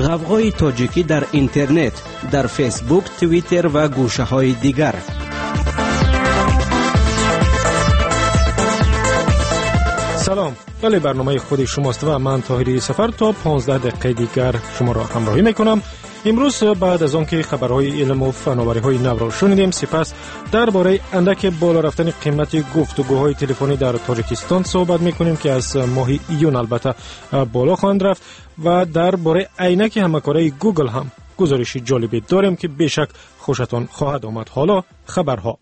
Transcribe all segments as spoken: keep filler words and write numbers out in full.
غوغای تاجیکی در اینترنت، در فیسبوک، توییتر و گوشه‌های دیگر. سلام، بله برنامه خود شماست و من طاهری سفر تا پانزده دقیقه دیگر شما را همراهی میکنم. امروز بعد از آنکه خبرهای علم و فناوری‌های نو را شنیدیم، سپس درباره اندک بالا رفتن قیمت گفتگوهای تلفنی در تاجیکستان صحبت میکنیم که از ماه ایون البته بالا خواهند رفت و درباره عینک همکاری گوگل هم گزارشی جالبی داریم که بیشک خوشتان خواهد آمد. حالا خبرها.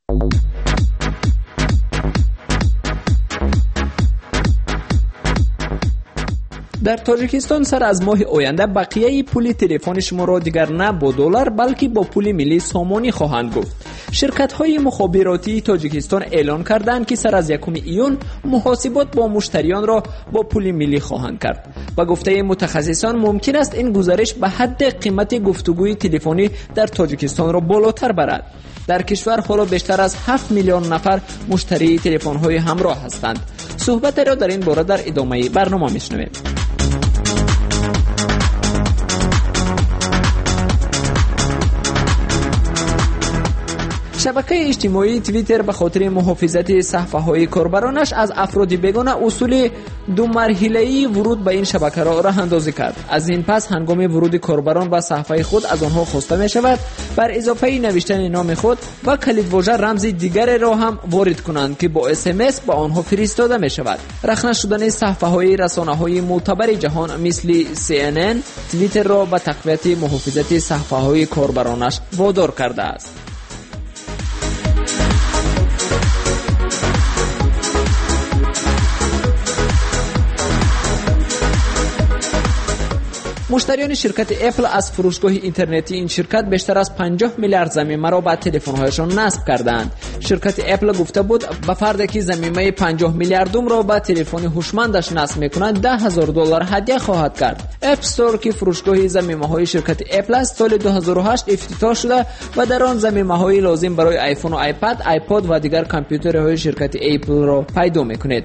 در تاجیکستان سر از ماه آینده بقیه پول تلفن شما را دیگر نه با دلار بلکه با پول ملی سامانی خواهند گفت. شرکت‌های مخابراتی تاجیکستان اعلان کردند که سر از یکم ایون محاسبات با مشتریان را با پول ملی خواهند کرد. با گفته متخصصان ممکن است این گزارش به حد قیمت گفتگوی تلفنی در تاجیکستان را بالاتر برد. در کشور حالا بیشتر از هفت میلیون نفر مشتری تلفن‌های همراه هستند. صحبت را در این باره در ادامه برنامه میشنویم. شبکه اجتماعی توییتر به خاطر محافظت صفحه‌های کاربرانش از افراد بیگانه اصول دو مرحله‌ای ورود به این شبکه را راه اندازی کرد. از این پس هنگام ورود کاربران به صفحه خود از آنها خواسته می شود بر اضافه نوشتن نام خود و کلیدواژه رمز دیگر را هم وارد کنند که با اس ام اس به آنها فرستاده می شود. رخنه شدن صفحه‌های رسانه‌های معتبر جهان مثل سی ان ان توییتر را به تقویت محافظت صفحه‌های کاربرانش وادار کرده است. مشتریان شرکت اپل از فروشگاه اینترنتی این شرکت بیشتر از پنجاه میلیارد ضمیمه را به تلفن‌هایشان نصب کردند. شرکت اپل گفته بود به فردی که ضمیمه پنجاه میلیاردم را به تلفن هوشمندش نصب می‌کند ده هزار دلار هدیه خواهد کرد. اپ استور که فروشگاه ضمیمه‌های شرکت اپل است سال دو هزار و هشت افتتاح شده و در آن ضمیمه‌های لازم برای آیفون و آیپد، آیپاد و دیگر کامپیوترهای شرکت اپل را پیدا می‌کنید.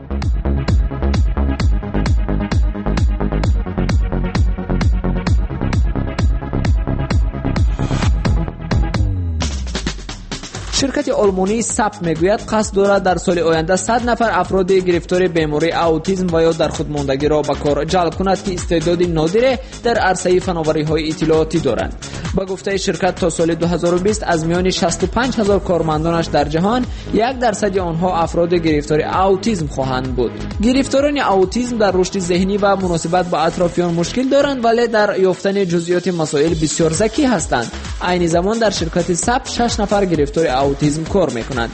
شرکت آلمانی سپ میگوید قصد دارد در سال آینده صد نفر افراد گرفتار بیماری اوتیسم و یا در خودماندگی را به کار جلب کند که استعداد نادر در عرصه فناوری‌های اطلاعاتی دارند. با گفته شرکت تا سال دو هزار و بیست از میان شصت و پنج هزار کارمندانش در جهان یک درصد آنها افراد گرفتار اوتیسم خواهند بود. گرفتاران اوتیسم در رشد ذهنی و مناسبت با اطرافیان مشکل دارند ولی در یافتن جزئیات مسائل بسیار ذکی هستند. عین زمان در شرکت سپ شش نفر گرفتار اوتیسم کار میکنند.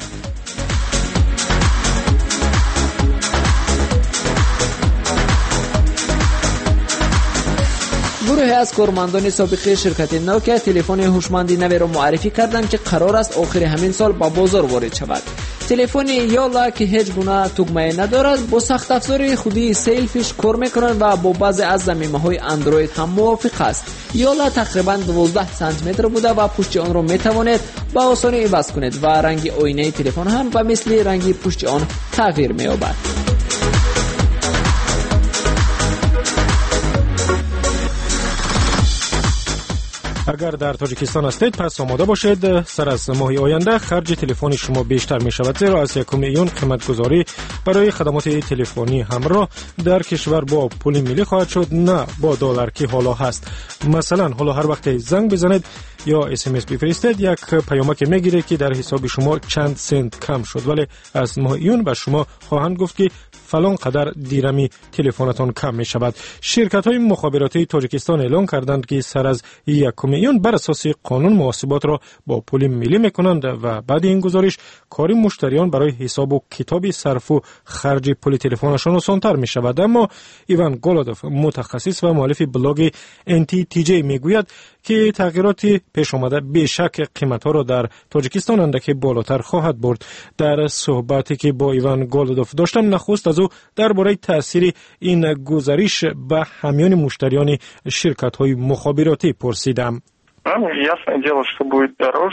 گروهی از کارمندان سابق شرکت نوکیا تلفن هوشمندی نوی را معرفی کردند که قرار است آخر همین سال با بازار وارد شود. تلفن یالا که هیچ گونه تگمه ندارد با سخت افزار خودی سلفیش کار میکنند و با بعضی از ضمیمه‌های اندروید هم موافق است. یالا تقریباً دوازده سانتی متر بوده و پشت آن را میتوانید با آسانی عوض کنید و رنگ آینه تلفن هم به مثل رنگ پشت آن تغییر می‌یابد. اگر در تاجیکستان هستید پس آماده باشید، سر از ماه آینده خرج تلفن شما بیشتر می شود، زیرا از یکم ایون قیمت گذاری برای خدمات تلفنی همراه در کشور با پول ملی خواهد شد، نه با دلار که حالا هست. مثلا حالا هر وقت زنگ بزنید یا اس ام اس بفرستید یک پیامک میگیره که در حساب شما چند سنت کم شد، ولی از ماه ایون به شما خواهند گفت که فلان قدر دیرمی تلفنتون کم می شود. شرکت های مخابراتی تاجیکستان اعلان کردند که سر از یکم ایون بر اساس قانون محاسبات را با پول ملی میکنند و بعد این گزارش کاری مشتریان برای حساب و کتاب صرف و خرج پول تلفنشان آسان‌تر می شود. اما ایوان گولودوف متخصص و مؤلف بلاگ ان تی تی جی میگوید که تغییرات پیش آمده بیشک قیمت‌ها را در تاجیکستان اندکی بالاتر خواهد برد. در صحبتی که با ایوان گولودوف داشتم نخست از او درباره تأثیر این گزارش به همیان مشتریان شرکت‌های مخابراتی پرسیدم. Нам ясное дело, что будет дороже,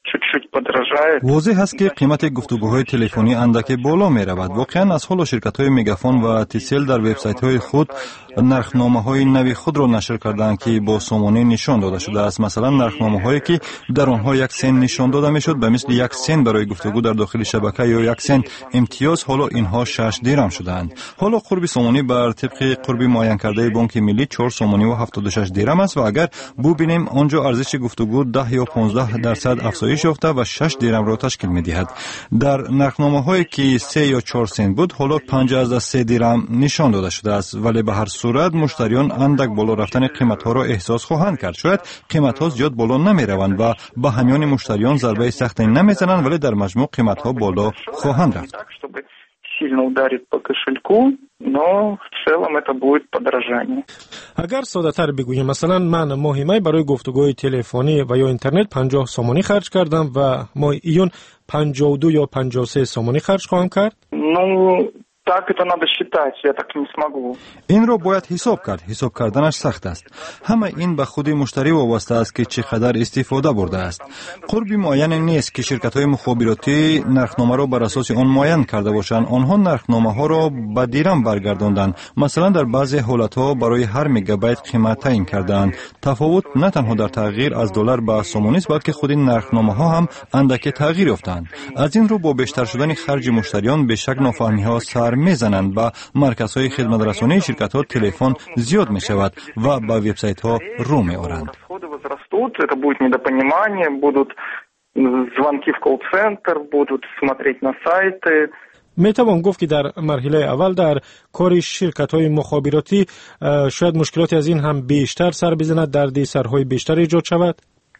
واضح است که قیمت گفتگوهای تلفنی اندک بالا می رود. واقعا از حال شرکت‌های مگافون و تیسل در وبسایت‌های خود نرخنامه‌های نوی خود را نشر کردند که با سومانی نشان داده شده است. مثلا نرخنامه‌هایی که در آنها یک سنت نشان داده می‌شد به مثل یک سنت برای گفتگو در داخل شبکه یا یک سنت امتیاز، حالا اینها شش درم شدند. حالا قرب سومانی بر طبق قرب معین کرده بانک ملی چهار سومانی و هفتاد و شش درم است و اگر ببینیم آنجا ارزش گفتگو ده یا پانزده درصد افزایش یافته و شش درم را تشکیل می‌دهد. در نرخنامه‌هایی که سه یا چهار سنت بود حالا پنج از سه درم نشان داده شده است، ولی به هر صورت مشتریان اندک بالا رفتن قیمت‌ها را احساس خواهند کرد. شاید قیمت‌ها زیاد بالا نمی‌روند و به همیان مشتریان ضربه سختی نمی‌زنند، ولی در مجموع قیمت‌ها بالا خواهند رفت. сильно ударит по кошельку, но в целом это будет подорожание. اگر ساده‌تر بگوییم مثلا من ماهی مای برای گفتگوی تلفنی و یا اینترنت پنجاه سومانی خرج کردم و ماه ایون پنجاه و دو یا پنجاه و سه سومانی خرج خواهم کرد. Ну, так это надо считать, я так не смогу. این رو باید حساب کرد. حساب کردنش سخت است. همه این به خود مشتری وابسته است که چقدر استفاده برده است. قربی معین نیست که شرکت‌های مخابراتی نرخنامه را بر اساس آن معین کرده باشند. آنها نرخنامه‌ها را به درم برگرداندند. مثلا در بعضی حالت‌ها برای هر مگابایت قیمت تعیین کردند. تفاوت نه تنها در تغییر از دلار به سومانی است، بلکه خود این نرخنامه‌ها هم اندک تغییر یافتند. از این رو با بیشتر شدن خرج مشتریان به شک نافهمی‌ها سر میزنند و مرکزهای خدمت رسانی شرکت‌ها تلفن زیاد می شود و به وبسایت‌ها رو می آورند. Это будет недопонимание, будут звонки в колл-центр, будут смотреть на сайты. می توان گفت که در مرحله اول در کار شرکت‌های مخابراتی شاید مشکلاتی از این هم بیشتر سر بزند، دردسرهای بیشتر ایجاد شود.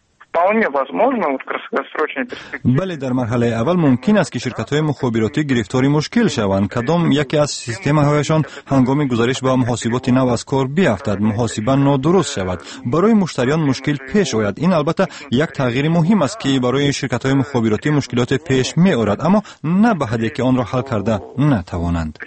بله، در مرحله اول ممکن است که شرکت‌های مخابراتی گرفتاری مشکل شوند. کدام یکی از سیستم‌هایشان هنگام گزارش به محاسبات نو از کار بیفتد، محاسبه نادرست شود، برای مشتریان مشکل پیش آید. این البته یک تغییر مهم است که برای شرکت‌های مخابراتی مشکلات پیش می آورد، اما نه به حدی که آن را حل کرده نتوانند.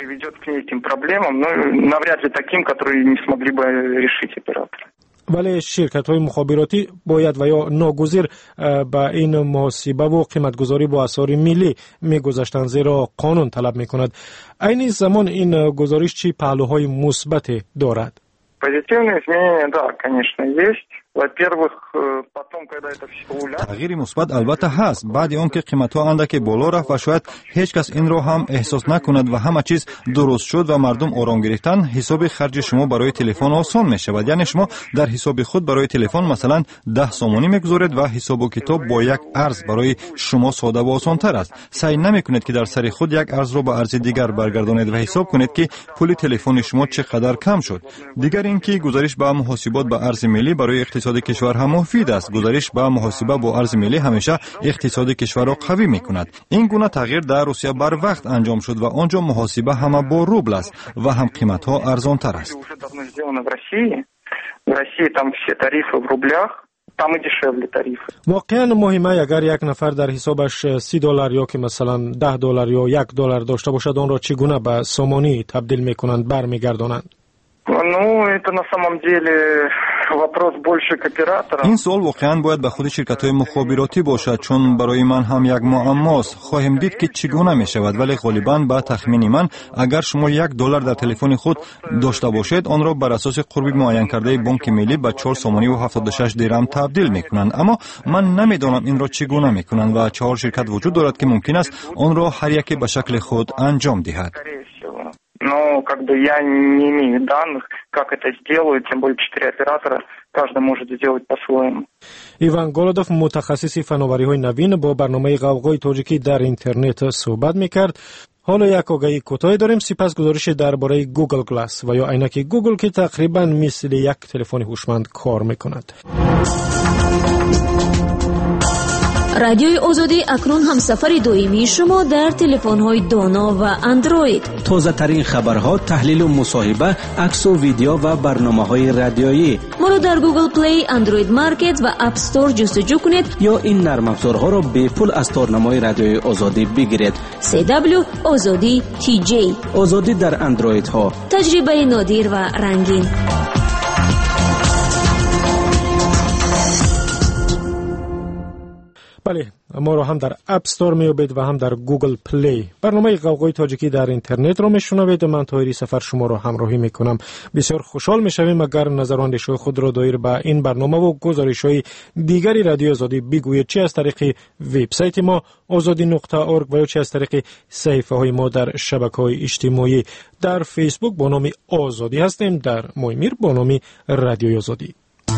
ولی شرکت‌های مخابراتی باید و یا ناگزیر به این محاسبه و قیمتگذاری با اسعار ملی می‌گذاشتند، زیرا قانون طلب می‌کند. عین زمان این گزارش چی پهلوهای مثبت دارد؟ Позитивные изменения, да, конечно, есть. Во-первых, потом, когда это все уляжется... تغییر مثبت البته هست. بعد اون که قیمت‌ها اندک بالا رفت و شاید هیچ کس این رو هم احساس نکند و همه چیز درست شد و مردم آرام گرفتن، حساب خرج شما برای تلفن آسان می شود. یعنی شما در حساب خود برای تلفن مثلا ده سومانی میگذارید و حساب و کتاب با یک ارز برای شما ساده و آسان تر است. سعی نمیکنید که در سر خود یک ارز رو به ارز دیگر برگردانید و حساب کنید که پول تلفن شما چقدر کم شد. دیگر اینکه گزارش به محاسبات به ارز ملی برای اقتصاد کشور هم مفید است. گزارش به محاسبه با ارز ملی همیشه اقتصاد کشور را قوی میکند. این گونه تغییر در روسیه بر وقت انجام شد و آنجا محاسبه همه با روبل است و هم قیمت ها ارزان تر است. واقعا مهمه اگر یک نفر در حسابش سی دلار یا که مثلا ده دلار یا یک دلار داشته باشد، آن را چگونه به سومانی تبدیل میکنند، برمیگردانند؟ Ну, это на самом деле вопрос больше к операторам. این سوال واقعا باید به خود شرکت‌های مخابراتی باشد، چون برای من هم یک معماست. خواهیم دید که چگونه می شود، ولی غالباً به تخمین من اگر شما یک دلار در تلفن خود داشته باشید، آن را بر اساس قربی معین کرده بانک ملی به چهار سومانی و هفتاد و شش درم تبدیل می‌کنند. اما من نمی‌دانم این را چگونه می‌کنند و چهار شرکت وجود دارد که ممکن است آن را هر یکی به شکل خود انجام دهد. Но как бы я не имею данных, как это сделают, тем более четыре оператора, каждый может сделать по-своему. ایوان گولودوف، متخصص فناوری‌های نوین، با برنامه غوغای تاجیکی در اینترنت صحبت می‌کرد. حالا یک آگهی کوتاه داریم، سپس گزارش درباره گوگل گلاس و یا عینک گوگل که تقریباً مثل یک تلفن هوشمند کار می‌کند. رادیوی آزادی اکنون هم سفر دویمی شما در تلفن‌های دانا و اندروید. تازه ترین خبرها، تحلیل و مصاحبه، عکس و ویدیو و برنامه‌های رادیویی. ما را در گوگل پلی، اندروید مارکت و اپ استور جستجو کنید یا این نرم افزارها را به پول از تارنمای رادیوی آزادی بگیرید. سی دبلیو آزادی تی جی. آزادی در اندروید ها. تجربه نادر و رنگین. بله، ما رو هم در اپ استور میابید و هم در گوگل پلی. برنامه غوغای تاجیکی در اینترنت رو میشنوید و من طاهری سفر شما رو همراهی میکنم. بسیار خوشحال میشویم اگر نظر و اندیشه خود را دایر به این برنامه و گزارش‌های دیگری رادیو آزادی بگویید، چه از طریق وبسایت ما آزادی نقطه اورگ و چه از طریق صفحه های ما در شبکه‌های اجتماعی. در فیسبوک با نام آزادی هستیم، در مویمیر با نام رادیو آزادی.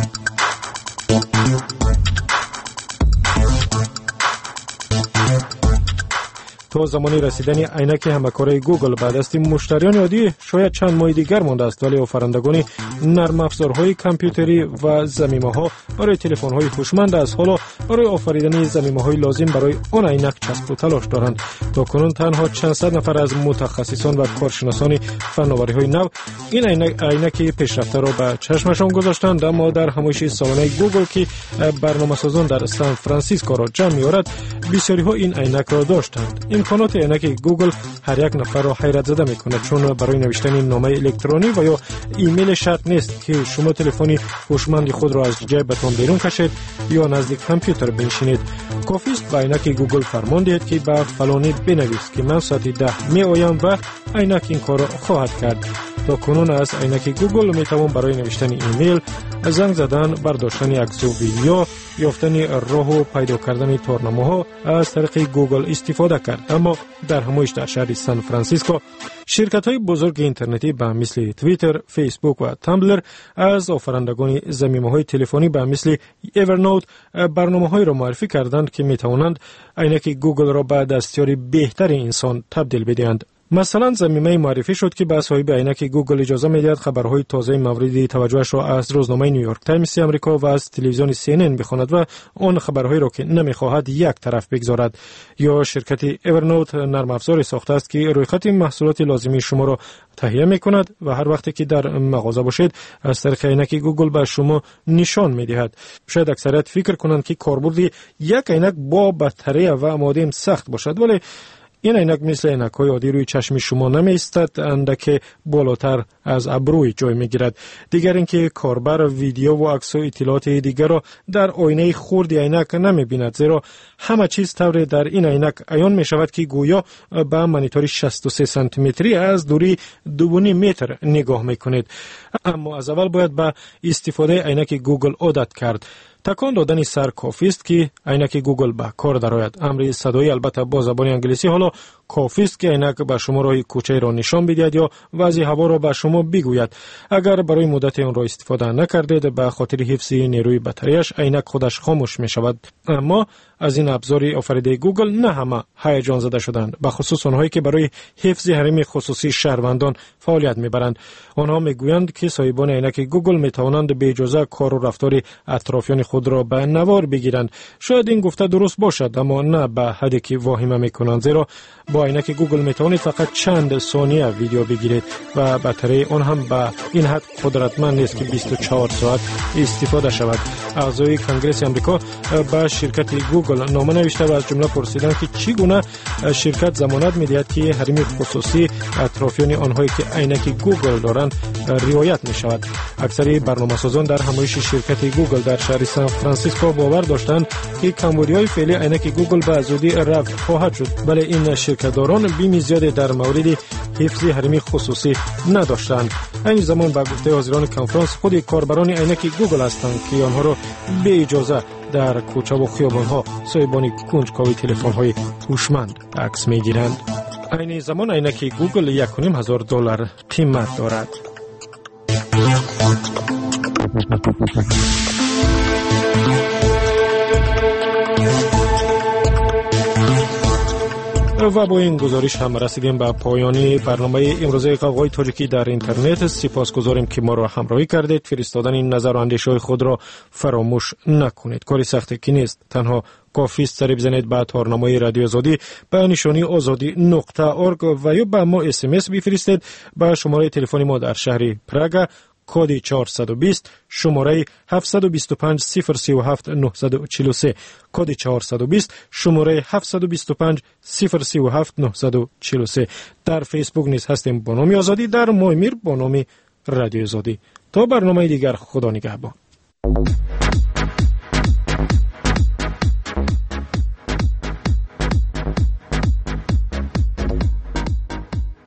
تا زمانی رسیدن عینک همکاری گوگل به دست مشتریان عادی شاید چند ماه دیگر مانده است، ولی آفرندگان نرم افزارهای کامپیوتری و ضمیمه‌ها برای تلفن‌های هوشمند از حالا برای آفریدن ضمیمه‌های لازم برای آن عینک چسب و تلاش دارند. تا کنون تنها چند صد نفر از متخصصان و کارشناسان فناوری‌های نو این عینک عینک پیشرفته را به چشمشان گذاشتند، اما در همایش سالانه گوگل که برنامه‌سازان در سان فرانسیسکو را جمع می‌آورد، بسیاری‌ها این عینک را داشتند. امکانات عینک گوگل هر یک نفر را حیرت زده می‌کند، چون برای نوشتن نامه الکترونی و یا ایمیل شرط نیست که شما تلفنی هوشمند خود را از جیبتان بیرون کشید یا نزدیک کامپیوتر بنشینید. کافی است به عینک گوگل فرمان دهید که به فلانی بنویس که من ساعت ده میآیم و عینک این کار را خواهد کرد. تا کنون از عینک گوگل می توان برای نوشتن ایمیل، زنگ زدن، برداشتن عکس و ویدیو، یافتن راه و پیدا کردن تورنمه‌ها از طریق گوگل استفاده کرد. اما در همایش در شهر سان فرانسیسکو شرکت‌های بزرگ اینترنتی به مثل توییتر، فیسبوک و تامبلر از آفرندگان ضمیمه‌های تلفنی به مثل اورنوت برنامه‌های را معرفی کردند که می توانند عینک گوگل را به دستیاری بهتر انسان تبدیل بدهند. مثلا ضمیمه معرفی شد که به صاحب عینک گوگل اجازه می‌دهد خبرهای تازه مورد توجهش را از روزنامه نیویورک تایمز آمریکا و از تلویزیون سی ان ان بخواند و آن خبرهایی را که نمی‌خواهد یک طرف بگذارد. یا شرکت اورنوت نرم افزاری ساخته است که رویخط محصولات لازمی شما را تهیه می‌کند و هر وقتی که در مغازه باشید از طریق عینک گوگل به شما نشان می‌دهد. شاید اکثریت فکر کنند که کاربرد یک عینک با بطری و آماده سخت باشد، ولی این عینک مثل عینک‌های عادی روی چشم شما نمی‌ایستد، اندک بالاتر از ابروی جای می‌گیرد. دیگر اینکه کاربر ویدیو و عکس و اطلاعات دیگر را در آینه خرد عینک نمی‌بیند، زیرا همه چیز طوری در این عینک عیان می‌شود که گویا به مانیتور شصت و سه سانتی متری از دوری دو و نیم متر نگاه می‌کنید. اما از اول باید به استفاده عینک گوگل عادت کرد. تکان دادن سر کافی است که عینک گوگل به کار درآید. امر صدایی البته با زبان انگلیسی حالا کافی است که عینک به شما راه کوچه را نشان بدهد یا وضع هوا را به شما بگوید. اگر برای مدت آن را استفاده نکردید به خاطر حفظ نیروی بطریش عینک خودش خاموش می شود. اما از این ابزار آفریده گوگل نه همه هیجان زده شدند، به خصوص آنهایی که برای حفظ حریم خصوصی شهروندان فعالیت میبرند. آنها میگویند که صاحبان عینک گوگل میتوانند به اجازه کار و رفتار اطرافیان خود را به نوار بگیرند. شاید این گفته درست باشد، اما نه به حدی که واهمه میکنند، زیرا با عینک گوگل میتوانید فقط چند ثانیه ویدیو بگیرید و بطری آن هم به این حد قدرتمند نیست که بیست و چهار ساعت استفاده شود. اعضای کنگره آمریکا به شرکت گوگل نامه نوشته و از جمله پرسیدند که چگونه شرکت ضمانت میدهد که حریم خصوصی اطرافیان آنهایی که عینک گوگل دارند رعایت می شود. اکثر برنامه‌سازان در همایش شرکت گوگل در شهر سان فرانسیسکو باور داشتند که کمبودی‌های فعلی عینک گوگل به زودی رفع خواهد شد، ولی این شرکت‌داران بیم زیاد در مورد حفظ حریم خصوصی نداشتند. این زمان به گفته حاضران کنفرانس خود کاربران عینک گوگل هستند که آنها را به اجازه در کوچه و خیابان‌ها صاحبان کنجکاوی تلفن‌های هوشمند عکس می‌گیرند. این زمان عینک گوگل یک و نیم هزار دلار قیمت دارد. و با این گزارش هم رسیدیم به پایانی برنامه امروزه غوغای تاجیکی در اینترنت. سپاسگزاریم که ما را همراهی کردید. فرستادن این نظر و اندیشه‌های خود را فراموش نکنید. کاری سختی که نیست، تنها کافی است سری بزنید به تارنمای رادیو آزادی به نشانی آزادی نقطه اورگ و یا به ما اس ام اس بفرستید به شماره تلفن ما در شهر پراگ کد چهارصد و بیست، شماره هفت دو پنج صفر سه هفت نه چهار سه، کد چهارصد و بیست، شماره هفت دو پنج صفر سه هفت نه چهار سه. در فیسبوک نیز هستیم با نام آزادی، در مویمیر با نام رادیو آزادی. تا برنامه دیگر، خدا نگهبان.